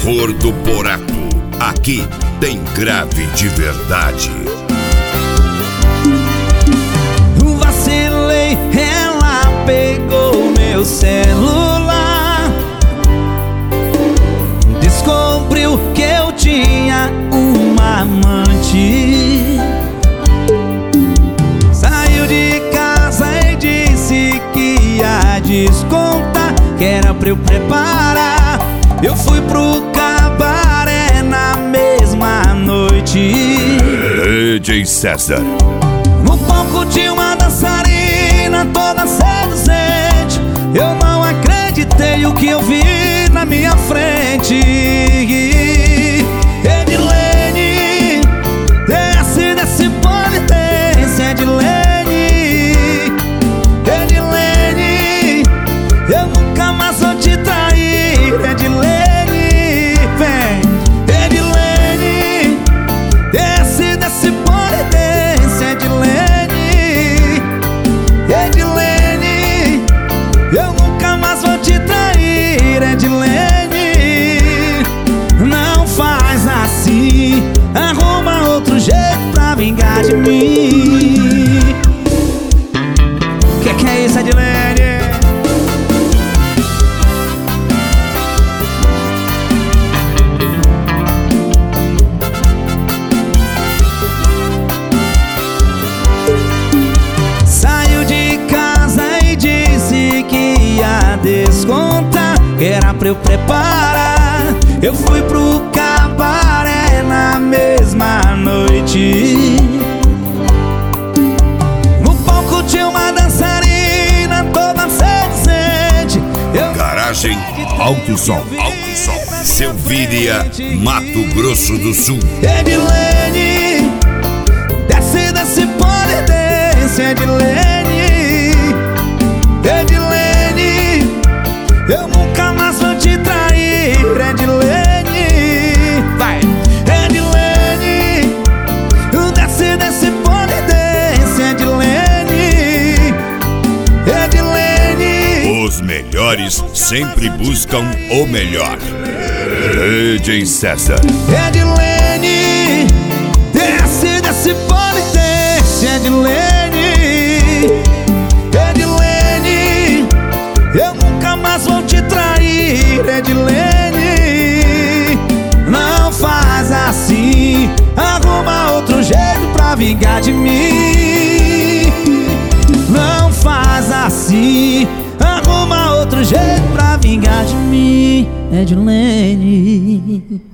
terror do Boreto. Aqui tem grave de verdade. Vacilei, ela pegou meu celular, descobriu que eu tinha uma amante, saiu de casa e disse que ia descontar, que era pra eu preparar. Eu fui pro cabaré na mesma noite. DJ César. No palco tinha uma dançarina toda seduzente. Eu não acreditei o que eu vi na minha frente. Edilene, desce polidência, Edilene. Edilene, eu nunca mais vou te trair, Edilene. Vem, Edilene, desce polidência, Edilene. Edilene, eu nunca mais vou te trair, Edilene. Não faz assim, arruma outro jeito pra vingar de mim. Que é isso, Edilene? Saiu de casa e disse que ia descontar, que era pra eu preparar. Eu fui pro cabaré na mesma noite. No palco tinha uma dançarina toda seduzente. Garagem Alto Som. Selvíria, Mato Grosso do Sul. Edilene, desce polidência, Edilene. Edilene, eu nunca mais vou te trair, Edilene. Vai, Edilene, desce polidência, Edilene. Edilene, Os melhores sempre buscam o melhor. DJ César. Edilene, desce polidência, Edilene. Edilene, eu nunca mais vou te trair, Edilene. Não faz assim, arruma outro jeito pra vingar de mim. Não faz assim, arruma outro jeito pra vingar de mim, Edilene.